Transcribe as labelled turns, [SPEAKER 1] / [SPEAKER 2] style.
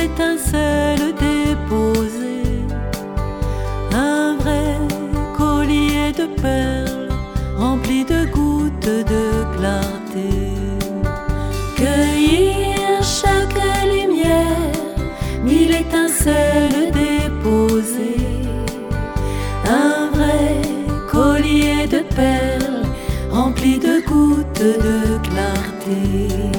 [SPEAKER 1] étincelle déposée, un vrai collier de perles rempli de gouttes de clarté. Cueillir chaque lumière, mille étincelles déposées, un vrai collier de perles rempli de gouttes de clarté.